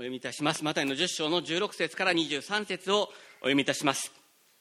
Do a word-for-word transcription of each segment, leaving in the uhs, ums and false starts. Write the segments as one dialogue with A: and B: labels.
A: 読みいたします。マタイのじゅっ章のじゅうろく節からにじゅうさん節をお読みいたします。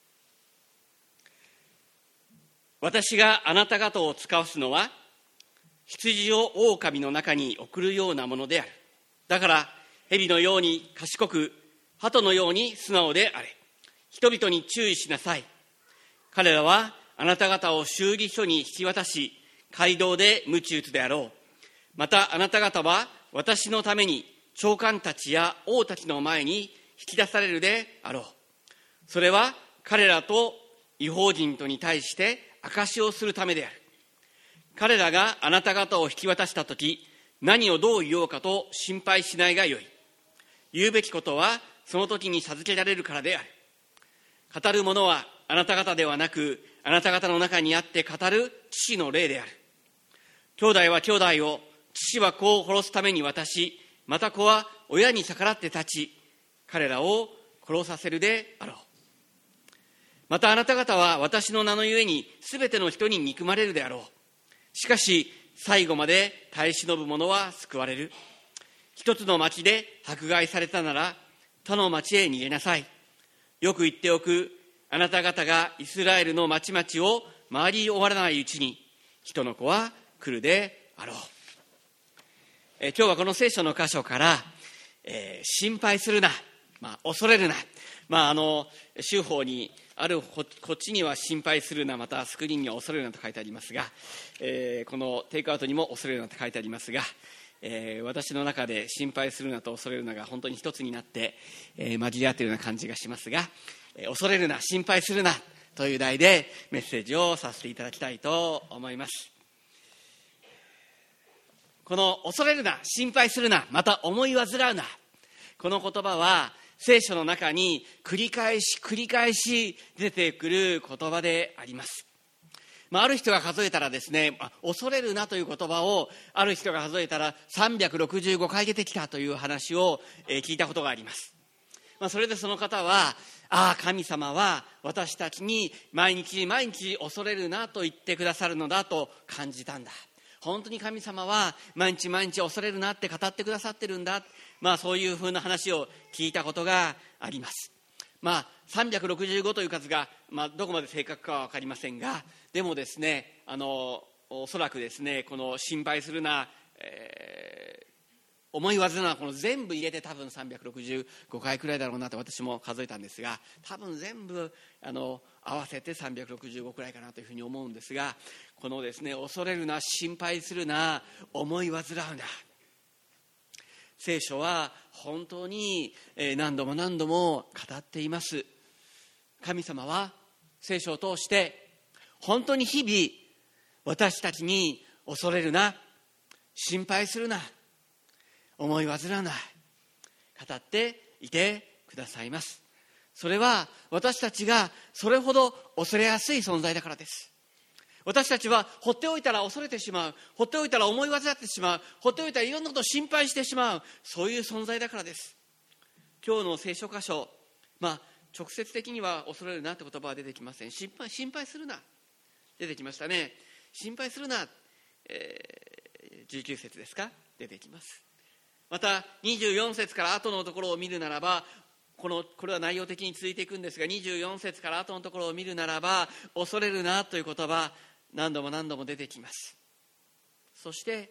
A: 私があなた方を使わすのは、羊を狼の中に送るようなものである。だから蛇のように賢く、鳩のように素直であれ。人々に注意しなさい。彼らはあなた方を修理所に引き渡し、街道で鞭打つであろう。またあなた方は私のために長官たちや王たちの前に引き出されるであろう。それは彼らと異邦人とに対して証しをするためである。彼らがあなた方を引き渡したとき、何をどう言おうかと心配しないがよい。言うべきことはその時に授けられるからである。語るものはあなた方ではなく、あなた方の中にあって語る父の霊である。兄弟は兄弟を、父は子を殺すために渡し、また子は親に逆らって立ち、彼らを殺させるであろう。またあなた方は私の名のゆえにすべての人に憎まれるであろう。しかし最後まで耐え忍ぶ者は救われる。一つの町で迫害されたなら他の町へ逃げなさい。よく言っておく。あなた方がイスラエルの町々を回り終わらないうちに人の子は来るであろう。えー、今日はこの聖書の箇所から、えー、心配するな、まあ、恐れるな、まあ、あの州法にある こ, こっちには心配するな、またスクリーンには恐れるなと書いてありますが、えー、このテイクアウトにも恐れるなと書いてありますが、えー、私の中で心配するなと恐れるなが本当に一つになって、えー、混じり合っているような感じがしますが、えー、恐れるな、心配するなという題でメッセージをさせていただきたいと思います。この恐れるな、心配するな、また思い煩うな、この言葉は聖書の中に繰り返し繰り返し出てくる言葉であります。まあ、ある人が数えたらですね、恐れるなという言葉をある人が数えたらさんびゃくろくじゅうごかい出てきたという話を聞いたことがあります。まあ、それでその方は、ああ神様は私たちに毎日毎日恐れるなと言ってくださるのだと感じたんだ。本当に神様は毎日毎日恐れるなって語ってくださってるんだ、まあ、そういうふうな話を聞いたことがあります。まあ、さんびゃくろくじゅうごという数が、まあ、どこまで正確かは分かりませんが、でもですね、あのおそらくですね、この心配するな、えー、思い煩うな、この全部入れて多分さんびゃくろくじゅうごかいくらいだろうなと私も数えたんですが、多分全部あの合わせてさんびゃくろくじゅうごくらいかなというふうに思うんですが、このですね、恐れるな、心配するな、思い煩うな、聖書は本当に何度も何度も語っています。神様は聖書を通して本当に日々私たちに恐れるな、心配するな、思い煩うな、語っていてくださいます。それは私たちがそれほど恐れやすい存在だからです。私たちは放っておいたら恐れてしまう、放っておいたら思い煩ってしまう、放っておいたらいろんなことを心配してしまう、そういう存在だからです。今日の聖書箇所、まあ直接的には恐れるなって言葉は出てきません。心配、心配するな、出てきましたね。心配するな、えー、じゅうきゅう節ですか、出てきます。またにじゅうよん節から後のところを見るならば、このこれは内容的に続いていくんですが、にじゅうよん節から後のところを見るならば、恐れるなという言葉何度も何度も出てきます。そして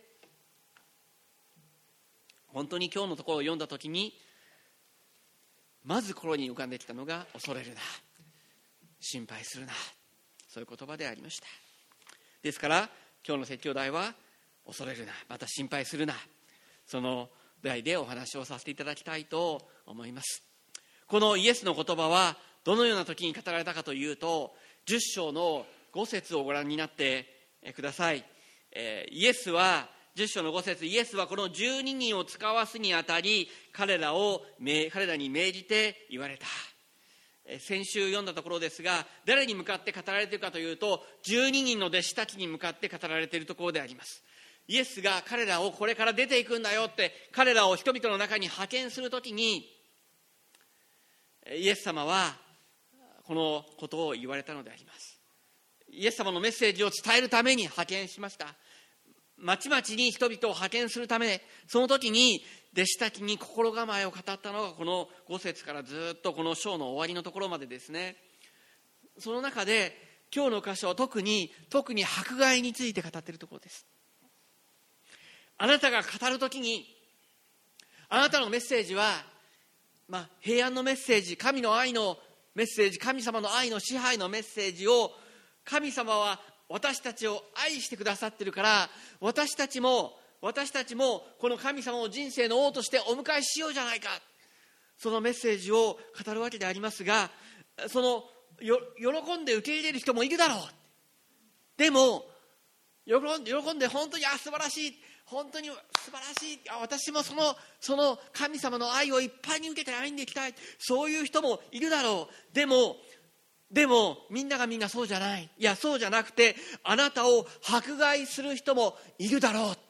A: 本当に今日のところを読んだときにまず心に浮かんできたのが、恐れるな、心配するな、そういう言葉でありました。ですから今日の説教題は恐れるな、また心配するな、その題でお話をさせていただきたいと思います。このイエスの言葉はどのような時に語られたかというと、じゅっ章のご節をご覧になってください。えー、イエスはじゅっ章のご節、イエスはこのじゅうににんを使わすにあたり彼らを彼らに命じて言われた。えー、先週読んだところですが、誰に向かって語られているかというと、じゅうににんの弟子たちに向かって語られているところであります。イエスが彼らをこれから出ていくんだよって、彼らを人々の中に派遣するときに、イエス様はこのことを言われたのであります。イエス様のメッセージを伝えるために派遣しました。 町々に人々を派遣するため、その時に弟子たちに心構えを語ったのがこのご節からずっとこの章の終わりのところまでですね。その中で今日の箇所は特に特に迫害について語っているところです。あなたが語る時に、あなたのメッセージは、まあ、平安のメッセージ、神の愛のメッセージ、神様の愛の支配のメッセージを、神様は私たちを愛してくださっているから、私たちも私たちもこの神様を人生の王としてお迎えしようじゃないか、そのメッセージを語るわけでありますが、そのよ喜んで受け入れる人もいるだろう。でも喜んで喜んで本当にあ素晴らしい、本当に素晴らしい、あ私もそのその神様の愛をいっぱいに受けて歩んでいきたい、そういう人もいるだろう。でもでもみんながみんなそうじゃない、いやそうじゃなくて、あなたを迫害する人もいるだろうって。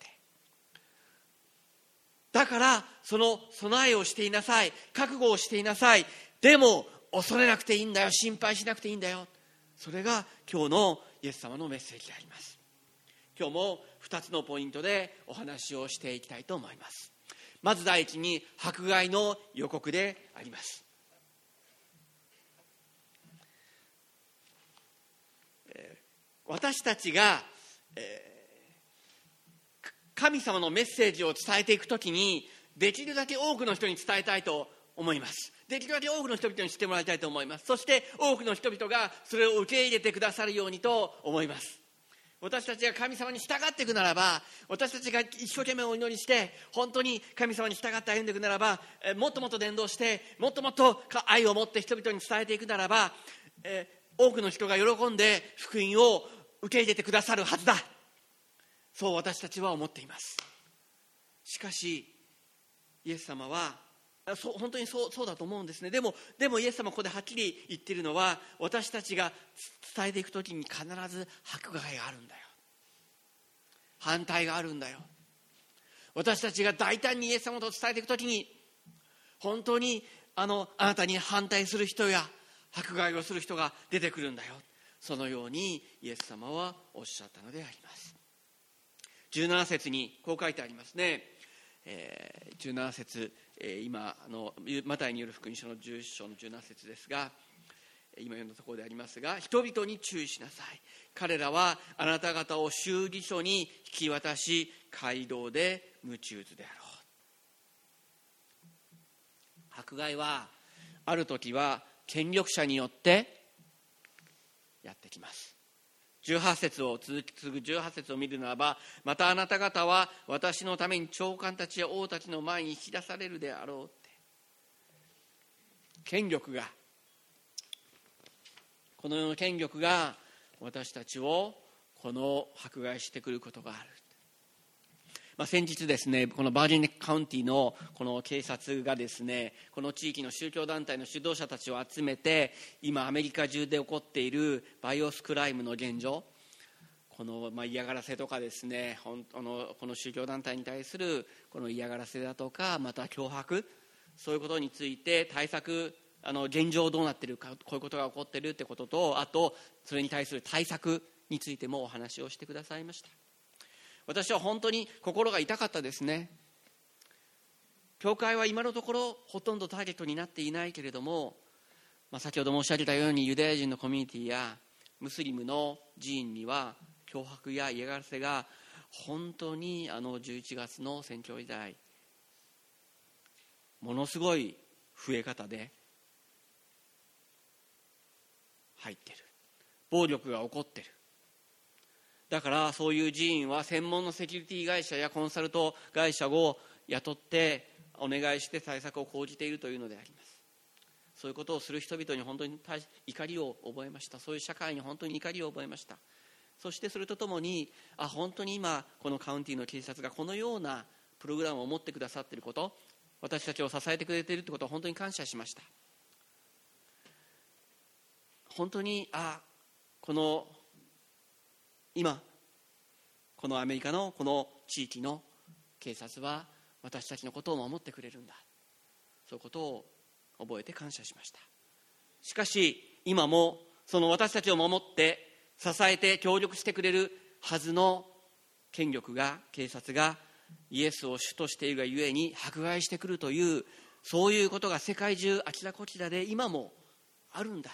A: だからその備えをしていなさい、覚悟をしていなさい。でも恐れなくていいんだよ、心配しなくていいんだよ。それが今日のイエス様のメッセージであります。今日もふたつのポイントでお話をしていきたいと思います。まず第一に迫害の予告であります。私たちが、えー、神様のメッセージを伝えていくときに、できるだけ多くの人に伝えたいと思います。できるだけ多くの人々に知ってもらいたいと思います。そして多くの人々がそれを受け入れてくださるようにと思います。私たちが神様に従っていくならば、私たちが一生懸命お祈りして本当に神様に従って歩んでいくならば、えー、もっともっと伝道してもっともっと愛を持って人々に伝えていくならば、えー、多くの人が喜んで福音を受け入れてくださるはずだ、そう私たちは思っています。しかしイエス様はそう本当にそう、そうだと思うんですね。でもでもイエス様はここではっきり言っているのは、私たちが伝えていくときに必ず迫害があるんだよ、反対があるんだよ。私たちが大胆にイエス様と伝えていくときに、本当にあのあなたに反対する人や迫害をする人が出てくるんだよ。そのようにイエス様はおっしゃったのであります。じゅうなな節にこう書いてありますね。えー、じゅうなな節、えー、今あのマタイによる福音書のじゅういっ章のじゅうなな節ですが、今読んだところでありますが、人々に注意しなさい。彼らはあなた方を修理所に引き渡し、街道で鞭打つであろう。迫害はある時は権力者によってやってきます。じゅうはち節を続き継ぐじゅうはち節を見るならば、またあなた方は私のために長官たちや王たちの前に引き出されるであろうって。権力が、この世の権力が私たちをこの迫害してくることがある。まあ、先日ですね、このバージンカウンティのこの警察がですね、この地域の宗教団体の指導者たちを集めて、今アメリカ中で起こっているバイオスクライムの現状、このまあ嫌がらせとかですね、本当のこの宗教団体に対するこの嫌がらせだとか、また脅迫、そういうことについて対策、あの現状どうなっているか、こういうことが起こっているってことと、あとそれに対する対策についてもお話をしてくださいました。私は本当に心が痛かったですね。教会は今のところほとんどターゲットになっていないけれども、まあ、先ほど申し上げたようにユダヤ人のコミュニティやムスリムの寺院には脅迫や嫌がらせが本当にあのじゅういちがつの選挙時代ものすごい増え方で入っている。暴力が起こっている。だからそういう寺院は専門のセキュリティ会社やコンサルト会社を雇ってお願いして対策を講じているというのであります。そういうことをする人々に本当に怒りを覚えました。そういう社会に本当に怒りを覚えました。そしてそれとともに、あ、本当に今このカウンティの警察がこのようなプログラムを持ってくださっていること、私たちを支えてくれているということを本当に感謝しました。本当にあこの今このアメリカのこの地域の警察は私たちのことを守ってくれるんだ、そういうことを覚えて感謝しました。しかし今もその私たちを守って支えて協力してくれるはずの権力が、警察がイエスを主としているがゆえに迫害してくるという、そういうことが世界中あちらこちらで今もあるんだ。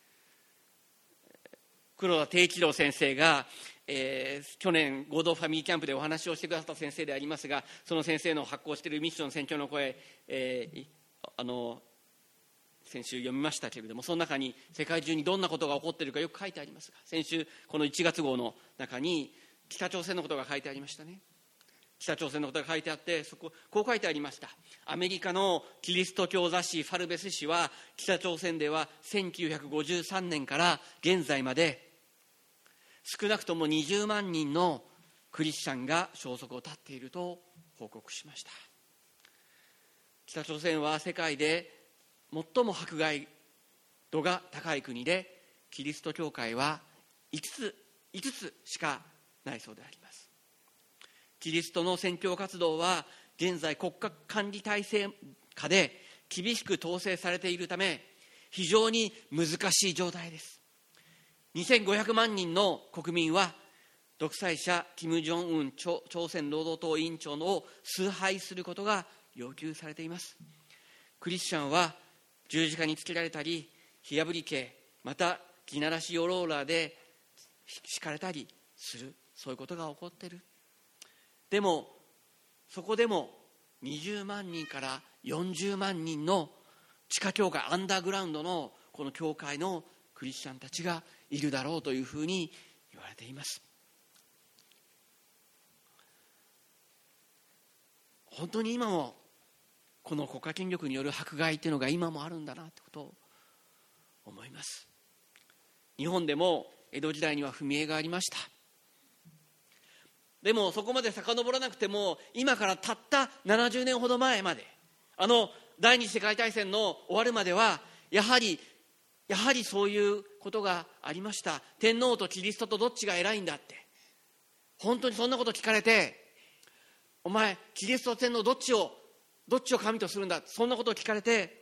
A: 黒田貞一郎先生が、えー、去年合同ファミリーキャンプでお話をしてくださった先生でありますが、その先生の発行しているミッション宣教の声、えー、あの先週読みましたけれども、その中に世界中にどんなことが起こっているかよく書いてありますが、先週このいちがつ号の中に北朝鮮のことが書いてありましたね。北朝鮮のことが書いてあって、そここう書いてありました。アメリカのキリスト教雑誌ファルベス誌は、北朝鮮ではせんきゅうひゃくごじゅうさんねんから現在まで少なくともにじゅうまんにんのクリスチャンが消息を絶っていると報告しました。北朝鮮は世界で最も迫害度が高い国で、キリスト教会はいつつ、いつつしかないそうであります。キリストの宣教活動は現在国家管理体制下で厳しく統制されているため、非常に難しい状態です。にせんごひゃくまんにんの国民は独裁者キム・ジョンウン朝鮮労働党委員長を崇拝することが要求されています。クリスチャンは十字架につけられたり、火炙り刑、また地ならしヨローラーで敷かれたりする、そういうことが起こっている。でもそこでもにじゅうまんにんからよんじゅうまんにんの地下教会、アンダーグラウンドのこの教会のクリスチャンたちがいるだろうというふうに言われています。本当に今もこの国家権力による迫害というのが今もあるんだなということを思います。日本でも江戸時代には踏み絵がありました。でもそこまで遡らなくても、今からたったななじゅうねんほど前まで、あの第二次世界大戦の終わるまではやはりやはりそういうことがありました。天皇とキリストとどっちが偉いんだって、本当にそんなこと聞かれて、お前キリストと天皇どっちをどっちを神とするんだ、そんなことを聞かれて、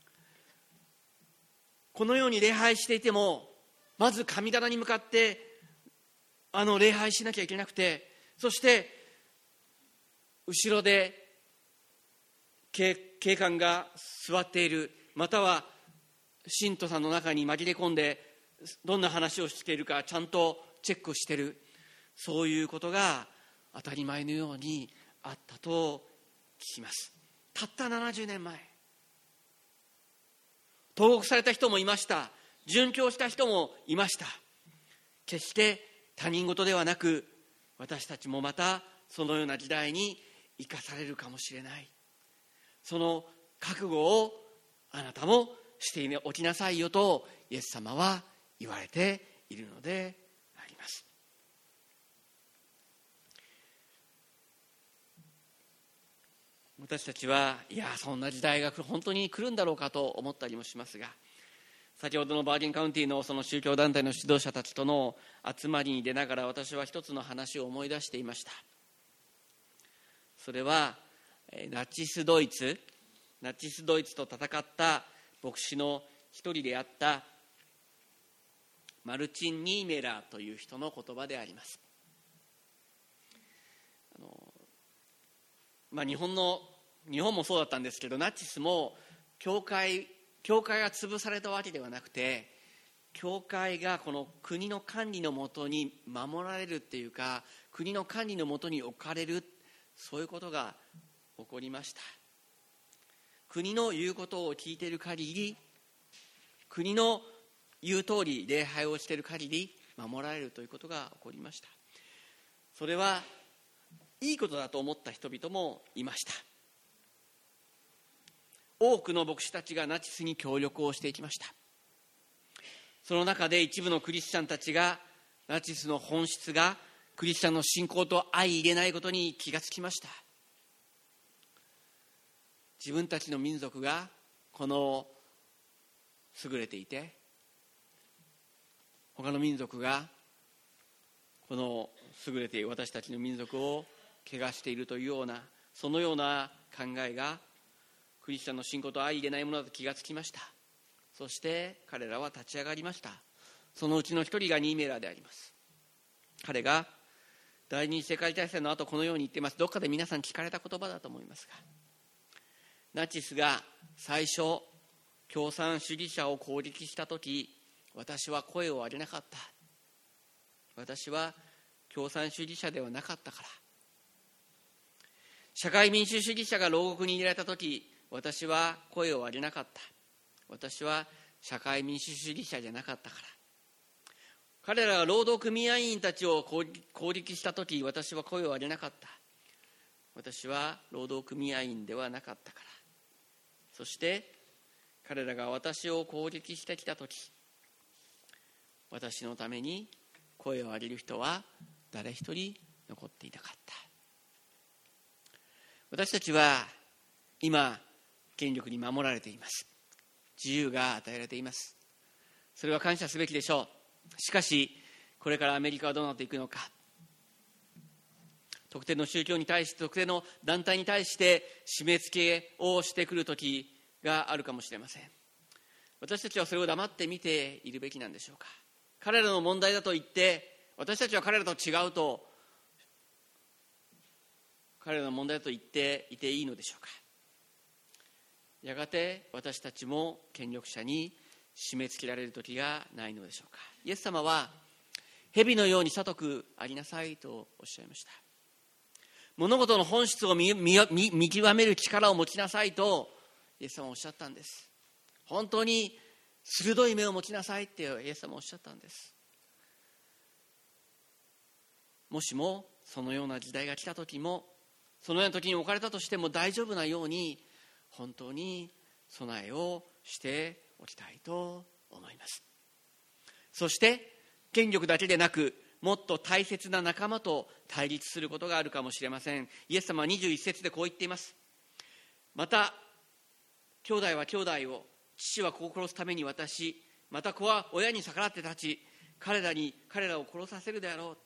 A: このように礼拝していてもまず神棚に向かってあの礼拝しなきゃいけなくて、そして後ろで警官が座っている、または信徒さんの中に紛れ込んでどんな話をしているかちゃんとチェックしている、そういうことが当たり前のようにあったと聞きます。たったななじゅうねんまえ、投獄された人もいました。殉教した人もいました。決して他人事ではなく、私たちもまたそのような時代に生かされるかもしれない、その覚悟をあなたもしておきなさいよとイエス様は言われているのであります。私たちはいやそんな時代が本当に来るんだろうかと思ったりもしますが、先ほどのバージンカウンティのその宗教団体の指導者たちとの集まりに出ながら、私は一つの話を思い出していました。それはナチスドイツナチスドイツと戦った牧師の一人であったマルチン・ニーメラーという人の言葉であります。あの、まあ、日本の日本もそうだったんですけど、ナチスも教会教会が潰されたわけではなくて、教会がこの国の管理のもとに守られるっていうか、国の管理のもとに置かれる、そういうことが起こりました。国の言うことを聞いている限り、国の言う通り礼拝をしている限り守られるということが起こりました。それはいいことだと思った人々もいました。多くの牧師たちがナチスに協力をしていきました。その中で一部のクリスチャンたちがナチスの本質がクリスチャンの信仰と相入れないことに気がつきました。自分たちの民族がこの優れていて、他の民族がこの優れている私たちの民族を汚しているというような、そのような考えがクリスチャンの信仰と相入れないものだと気がつきました。そして彼らは立ち上がりました。そのうちの一人がニーメラーであります。彼が第二次世界大戦の後このように言っています。どっかで皆さん聞かれた言葉だと思いますが、ナチスが最初共産主義者を攻撃したとき、私は声を上げなかった。私は共産主義者ではなかったから。社会民主主義者が牢獄に入れられたとき、私は声を上げなかった。私は社会民主主義者じゃなかったから。彼らが労働組合員たちを攻撃したとき、私は声を上げなかった。私は労働組合員ではなかったから。そして彼らが私を攻撃してきたとき、私のために声を上げる人は誰一人残っていなかった。私たちは今権力に守られています。自由が与えられています。それは感謝すべきでしょう。しかしこれからアメリカはどうなっていくのか。特定の宗教に対して、特定の団体に対して締め付けをしてくる時があるかもしれません。私たちはそれを黙って見ているべきなんでしょうか。彼らの問題だと言って私たちは彼らと違うと、彼らの問題だと言っていていいのでしょうか。やがて私たちも権力者に締め付けられる時がないのでしょうか。イエス様は蛇のように聡くありなさいとおっしゃいました。物事の本質を 見, 見, 見極める力を持ちなさいとイエス様はおっしゃったんです。本当に鋭い目を持ちなさいってイエス様はおっしゃったんです。もしもそのような時代が来た時も、そのような時に置かれたとしても大丈夫なように、本当に備えをしておきたいと思います。そして権力だけでなく、もっと大切な仲間と対立することがあるかもしれません。イエス様はにじゅういち節でこう言っています。また兄弟は兄弟を、父は子を殺すために渡し、また子は親に逆らって立ち、彼らに彼らを殺させるであろう。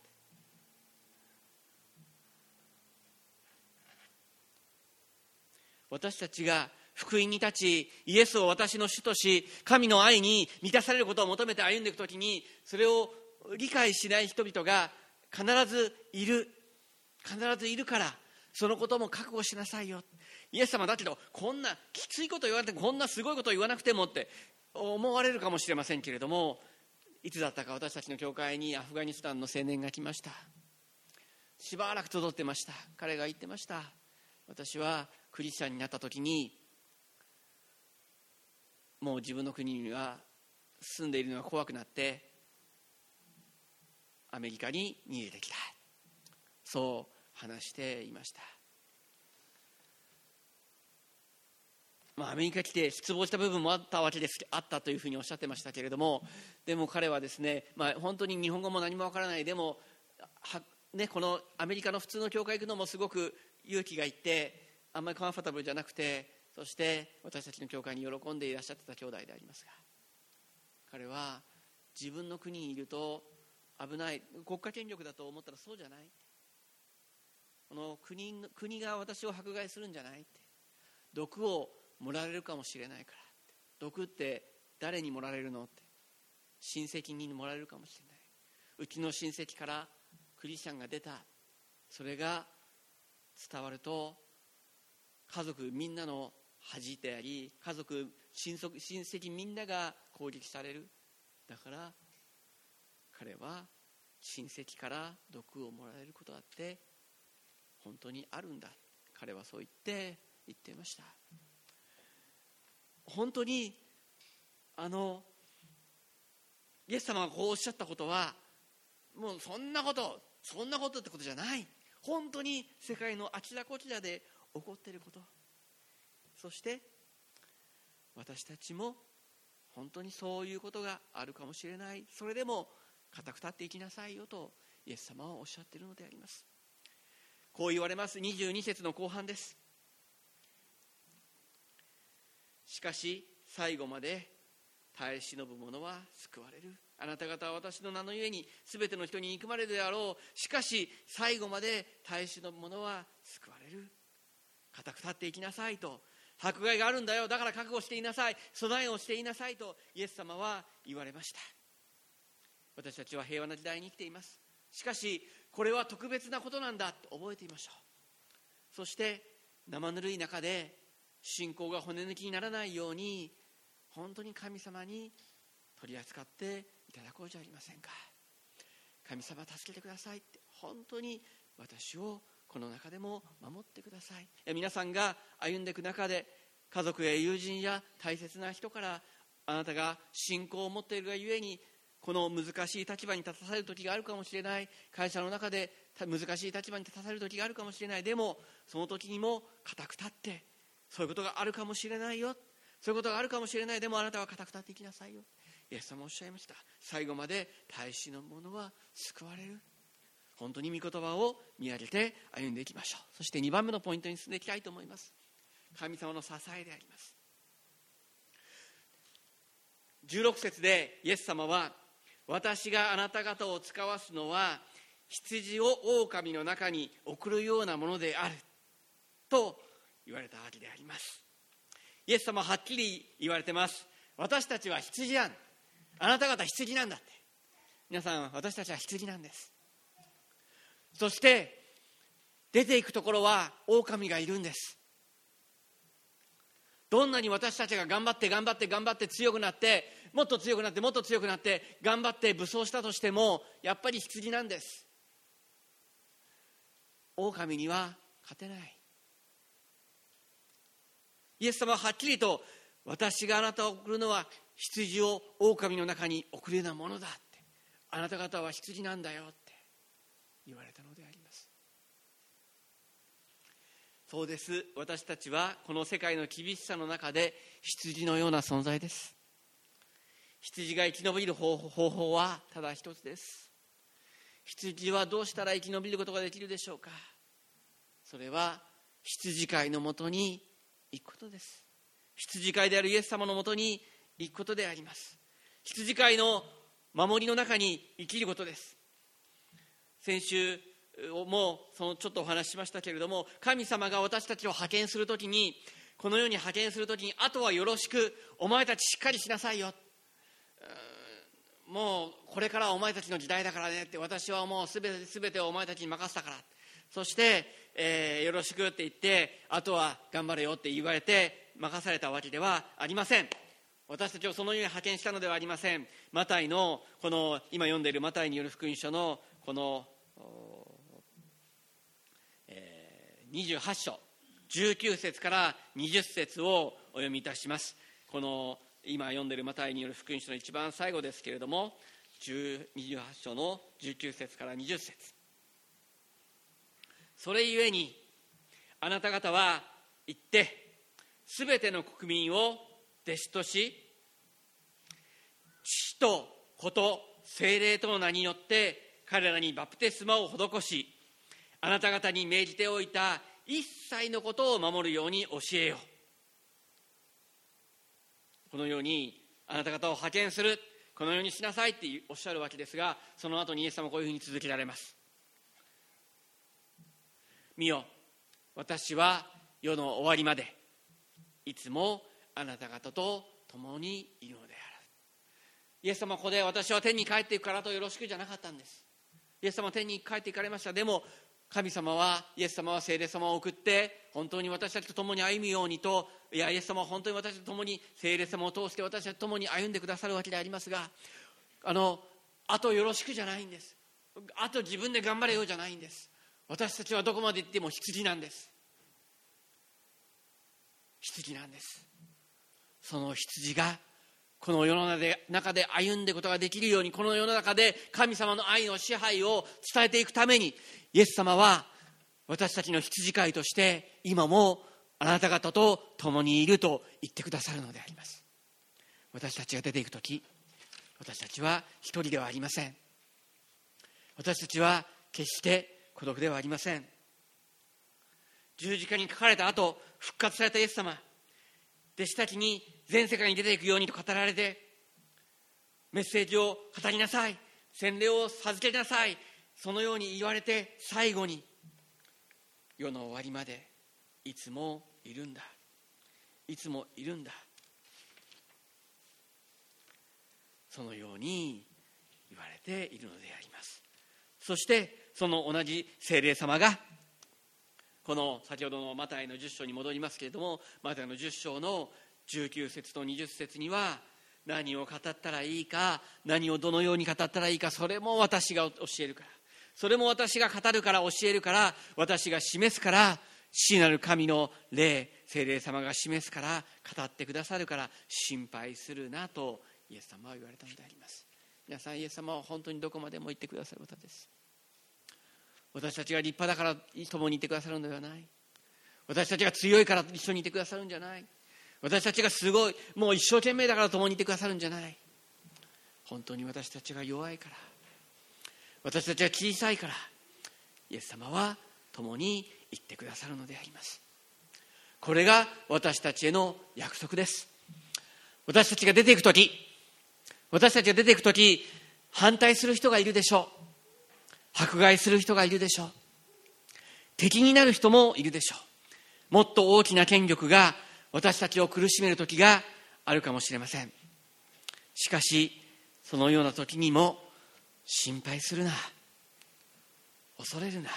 A: 私たちが福音に立ち、イエスを私の主とし、神の愛に満たされることを求めて歩んでいくときに、それを理解しない人々が必ずいる必ずいるから、そのことも覚悟しなさいよ。イエス様だけどこんなきついこと言わなくても、こんなすごいこと言わなくてもって思われるかもしれませんけれども、いつだったか私たちの教会にアフガニスタンの青年が来ました。しばらく綴ってました。彼が言ってました。私はクリスチャンになった時に、もう自分の国には住んでいるのが怖くなってアメリカに逃げてきた、そう話していました。まあ、アメリカ来て失望した部分もあったわけですあったというふうにおっしゃってましたけれども、でも彼はですね、まあ、本当に日本語も何もわからない、でもは、ね、このアメリカの普通の教会行くのもすごく勇気がいって、あんまりカンファタブルじゃなくて、そして私たちの教会に喜んでいらっしゃってた兄弟でありますが、彼は自分の国にいると危ない、国家権力だと思ったらそうじゃない、この 国, 国が私を迫害するんじゃないって、毒を盛られるかもしれないから、毒って誰に盛られるのって、親戚に盛られるかもしれない、うちの親戚からクリスチャンが出た、それが伝わると家族みんなの恥であり、家族親戚親戚みんなが攻撃される。だから彼は親戚から毒をもらえることだって本当にあるんだ、彼はそう言って言っていました。本当にあのイエス様がこうおっしゃったことは、もうそんなことそんなことってことじゃない、本当に世界のあちらこちらで起こっていること、そして私たちも本当にそういうことがあるかもしれない、それでも固く立っていきなさいよとイエス様はおっしゃっているのであります。こう言われます。にじゅうに節の後半です。しかし最後まで耐え忍ぶ者は救われる。あなた方は私の名のゆえにすべての人に憎まれるであろう。しかし最後まで耐え忍ぶ者は救われる。固く立っていきなさいと、迫害があるんだよ、だから覚悟していなさい、備えをしていなさいとイエス様は言われました。私たちは平和な時代に生きています。しかしこれは特別なことなんだと覚えてみましょう。そして生ぬるい中で信仰が骨抜きにならないように、本当に神様に取り扱っていただこうじゃありませんか。神様助けてくださいって、本当に私をこの中でも守ってください。皆さんが歩んでいく中で、家族や友人や大切な人からあなたが信仰を持っているがゆえに、この難しい立場に立たされる時があるかもしれない。会社の中で難しい立場に立たされる時があるかもしれない。でもその時にも固く立って、そういうことがあるかもしれないよ、そういうことがあるかもしれない。でもあなたは固く立っていきなさいよ。イエス様おっしゃいました。最後まで大使の者は救われる。本当に御言葉を見上げて歩んでいきましょう。そしてにばんめのポイントに進んでいきたいと思います。神様の支えであります。じゅうろく節でイエス様は、私があなた方を使わすのは羊を狼の中に送るようなものであると言われたわけであります。イエス様ははっきり言われてます。私たちは羊なんだ、あなた方羊なんだって。皆さん、私たちは羊なんです。そして出ていくところは狼がいるんです。どんなに私たちが頑張って頑張って頑張って強くなって、もっと強くなってもっと強くなって頑張って武装したとしても、やっぱり羊なんです。狼には勝てない。イエス様ははっきりと、私があなたを送るのは羊を狼の中に送るようなものだって、あなた方は羊なんだよって言われたのであります。そうです。私たちはこの世界の厳しさの中で羊のような存在です。羊が生き延びる方法はただ一つです。羊はどうしたら生き延びることができるでしょうか。それは羊飼いのもとに行くことです。羊飼いであるイエス様のもとに行くことであります。羊飼いの守りの中に生きることです。先週もそのちょっとお話ししましたけれども、神様が私たちを派遣するときに、この世に派遣するときに、あとはよろしく、お前たちしっかりしなさいよ、もうこれからはお前たちの時代だからねって、私はもうすべてすべてをお前たちに任せたから、そして、えー、よろしくって言って、あとは頑張れよって言われて任されたわけではありません。私たちをそのように派遣したのではありません。マタイのこの今読んでいるマタイによる福音書のこのにじゅうはち章じゅうきゅう節からにじゅう節をお読みいたします。この今読んでいるマタイによる福音書の一番最後ですけれども、にじゅうはち章のじゅうきゅう節からにじゅう節。それゆえにあなた方は行ってすべての国民を弟子とし、父と子と聖霊との名によって彼らにバプテスマを施し、あなた方に命じておいた一切のことを守るように教えよう。このようにあなた方を派遣する、このようにしなさいっておっしゃるわけですが、その後にイエス様はこういうふうに続けられます。見よ、私は世の終わりまでいつもあなた方と共にいるのである。イエス様はここで、私は天に帰っていくからとよろしくじゃなかったんです。イエス様は天に帰っていかれました。でも神様は、イエス様は聖霊様を送って本当に私たちと共に歩むようにと、いやイエス様は本当に私たちと共に聖霊様を通して私たちと共に歩んでくださるわけでありますが、あのあとよろしくじゃないんです。あと自分で頑張れよじゃないんです。私たちはどこまで行っても羊なんです。羊なんです。その羊がこの世の中で歩んでいくことができるように、この世の中で神様の愛の支配を伝えていくために、イエス様は私たちの羊飼いとして今もあなた方と共にいると言ってくださるのであります。私たちが出ていくとき、私たちは一人ではありません。私たちは決して孤独ではありません。十字架にかかれた後復活されたイエス様、弟子たちに全世界に出ていくようにと語られて、メッセージを語りなさい、洗礼を授けなさい、そのように言われて、最後に世の終わりまでいつもいるんだ、いつもいるんだ、そのように言われているのであります。 そしてその同じ聖霊様が、この先ほどのマタイのじゅっ章に戻りますけれども、マタイのじゅっ章のじゅうきゅう節とにじゅう節には、何を語ったらいいか、何をどのように語ったらいいか、それも私が教えるから、それも私が語るから、教えるから、私が示すから、父なる神の霊、聖霊様が示すから、語ってくださるから、心配するなとイエス様は言われたのであります。皆さん、イエス様は本当にどこまでも行ってくださる方です。私たちが立派だから共にいてくださるのではない。私たちが強いから一緒にいてくださるんじゃない。私たちがすごい、もう一生懸命だから共にいてくださるんじゃない。本当に私たちが弱いから、私たちが小さいから、イエス様は共に行ってくださるのであります。これが私たちへの約束です。私たちが出ていくとき、私たちが出ていくとき、反対する人がいるでしょう。迫害する人がいるでしょう。敵になる人もいるでしょう。もっと大きな権力が私たちを苦しめる時があるかもしれません。しかしそのような時にも心配するな、恐れるな。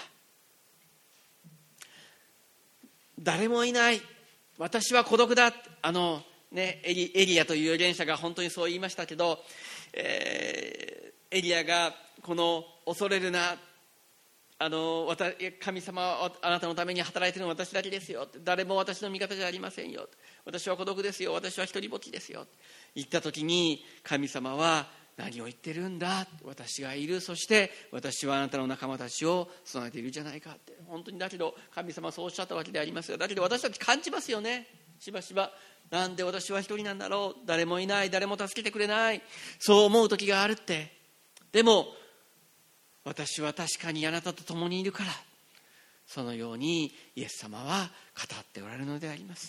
A: 誰もいない、私は孤独だ。あのね、エリ、エリアという預言者が本当にそう言いましたけど、えー、エリアがこの恐れるな、あの神様はあなたのために働いているのは私だけですよ、誰も私の味方じゃありませんよ、私は孤独ですよ、私は一人ぼっちですよ、言った時に神様は何を言ってるんだ、私がいる、そして私はあなたの仲間たちを備えているじゃないかって。本当にだけど神様はそうおっしゃったわけでありますが、だけど私たち感じますよね。しばしばなんで私は一人なんだろう、誰もいない、誰も助けてくれない、そう思う時があるって。でも私は確かにあなたと共にいるから、そのようにイエス様は語っておられるのであります。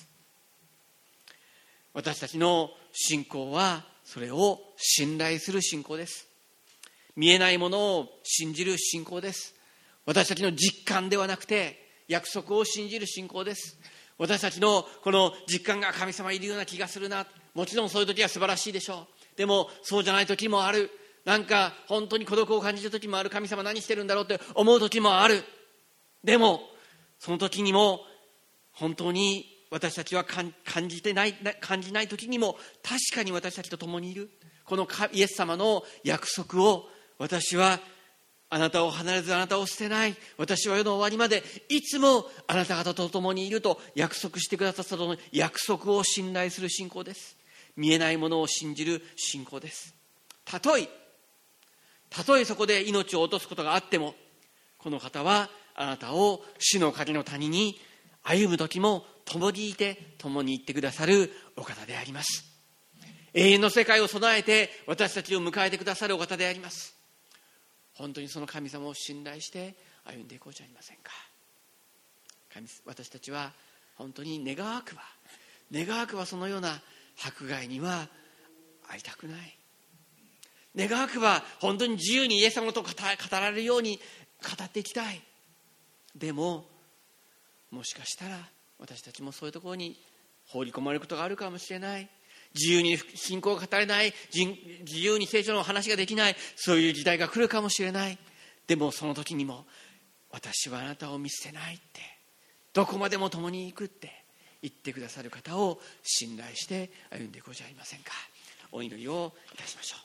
A: 私たちの信仰はそれを信頼する信仰です。見えないものを信じる信仰です。私たちの実感ではなくて約束を信じる信仰です。私たちのこの実感が神様いるような気がするな、もちろんそういう時は素晴らしいでしょう。でもそうじゃない時もある。なんか本当に孤独を感じる時もある。神様何してるんだろうって思う時もある。でもその時にも本当に私たちは感じてない感じない時にも確かに私たちと共にいる。このイエス様の約束を、私はあなたを離れずあなたを捨てない、私は世の終わりまでいつもあなた方と共にいると約束してくださったその約束を信頼する信仰です。見えないものを信じる信仰です。たとえたとえそこで命を落とすことがあっても、この方はあなたを死の影の谷に歩む時も共にいて共に行ってくださるお方であります。永遠の世界を備えて私たちを迎えてくださるお方であります。本当にその神様を信頼して歩んでいこうじゃありませんか。神私たちは本当に願わくは願わくはそのような迫害には会いたくない。願わくは本当に自由にイエス様と語られるように語っていきたい。でももしかしたら私たちもそういうところに放り込まれることがあるかもしれない。自由に信仰が語れない、自由に聖書の話ができない、そういう時代が来るかもしれない。でもその時にも私はあなたを見捨てないって、どこまでも共に行くって言ってくださる方を信頼して歩んでいこうじゃありませんか。お祈りをいたしましょう。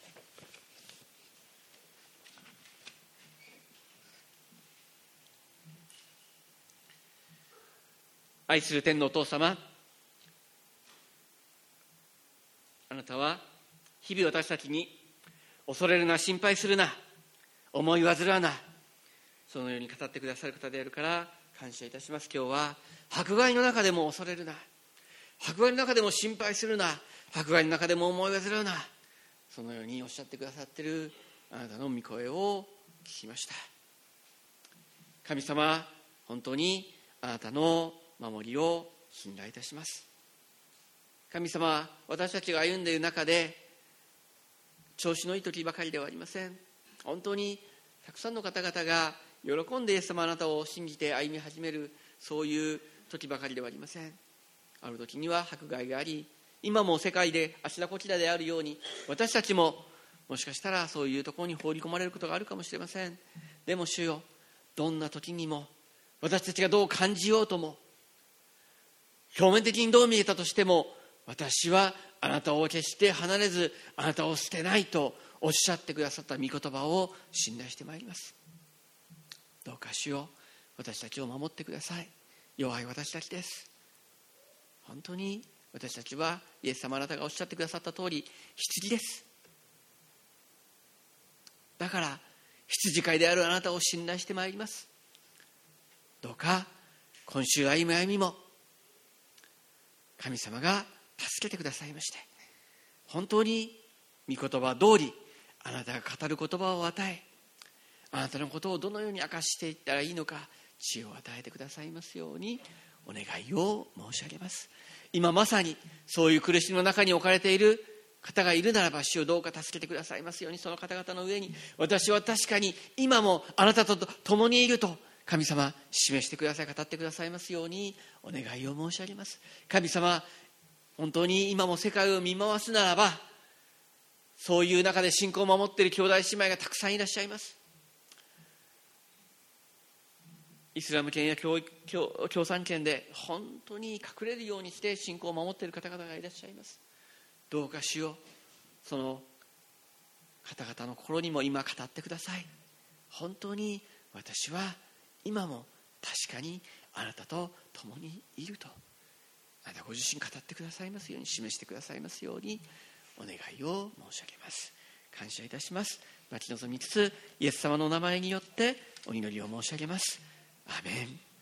A: 愛する天のお父様、あなたは日々私たちに恐れるな、心配するな、思い煩うな、そのように語ってくださる方であるから感謝いたします。今日は迫害の中でも恐れるな、迫害の中でも心配するな、迫害の中でも思い煩うな、そのようにおっしゃってくださっているあなたの御声を聞きました。神様、本当にあなたの守りを信頼いたします。神様、私たちが歩んでいる中で調子のいい時ばかりではありません。本当にたくさんの方々が喜んでイエス様あなたを信じて歩み始める、そういう時ばかりではありません。ある時には迫害があり、今も世界であちらこちらであるように、私たちももしかしたらそういうところに放り込まれることがあるかもしれません。でも主よ、どんな時にも私たちがどう感じようとも、表面的にどう見えたとしても、私はあなたを決して離れず、あなたを捨てないとおっしゃってくださった御言葉を信頼してまいります。どうか主よ、私たちを守ってください。弱い私たちです。本当に私たちはイエス様、あなたがおっしゃってくださった通り羊です。だから羊飼いであるあなたを信頼してまいります。どうか今週歩み歩みも神様が助けてくださいまして、本当に御言葉通りあなたが語る言葉を与え、あなたのことをどのように明かしていったらいいのか知恵を与えてくださいますようにお願いを申し上げます。今まさにそういう苦しみの中に置かれている方がいるならば、主をどうか助けてくださいますように、その方々の上に私は確かに今もあなたと共にいると神様示してください、語ってくださいますようにお願いを申し上げます。神様、本当に今も世界を見回すならば、そういう中で信仰を守っている兄弟姉妹がたくさんいらっしゃいます。イスラム圏や 共, 共, 共産圏で本当に隠れるようにして信仰を守っている方々がいらっしゃいます。どうか主よ、その方々の心にも今語ってください。本当に私は今も確かにあなたと共にいると、あなたご自身語ってくださいますように、示してくださいますようにお願いを申し上げます。感謝いたします。待ち望みつつイエス様のお名前によってお祈りを申し上げます。アーメン。